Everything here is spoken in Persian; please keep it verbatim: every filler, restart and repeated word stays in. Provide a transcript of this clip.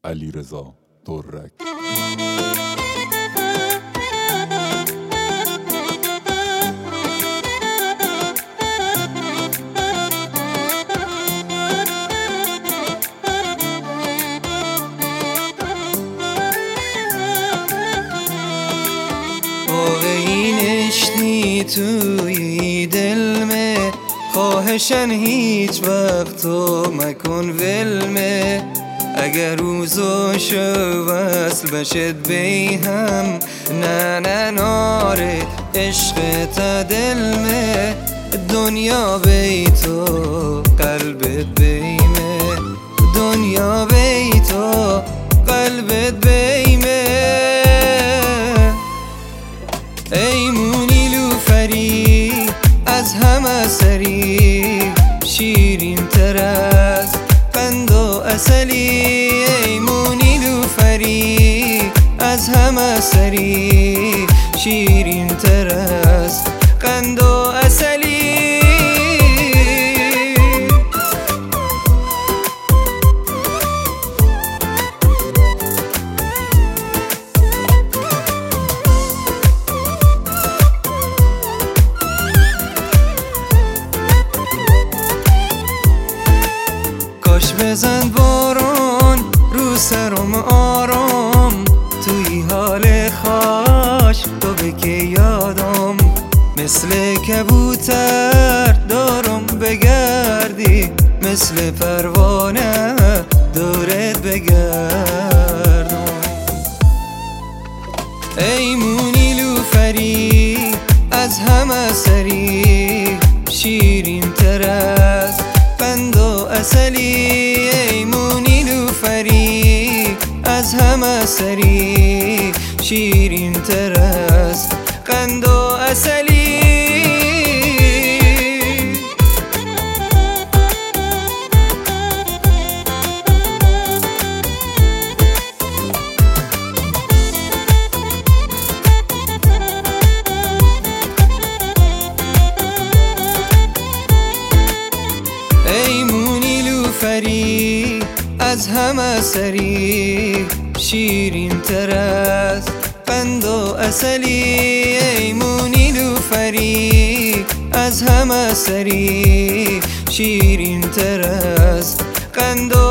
علیرضا درک. نشتی توی دل میں خواهشن هیچ وقت تو مکن ولمه اگر روزو شو وصل بشد بی هم نه نه ناره عشق تا دل میں دنیا بی تو قلبت بیمه دنیا بی تو قلبت بیمه ای مونی لوفری از همه سری شیرین تر از قند و عسلی ای مونی لوفری از همه سری شیرین تر از قند و عسلی کاش بزن بارون رو سرم آرام توی حال خاش تو بکی یادم مثل کبوتر دارم بگردی مثل پروانه دورت بگردم ای مونی لوفری از همه سری شیرین تر از قند و عسلی ای مونی لوفری از همه سری شیرین تر از قند و عسلی فری از همه سری شیرین تر از قند و عسلی ای مونی لوفری از همه سری شیرین تر از قند و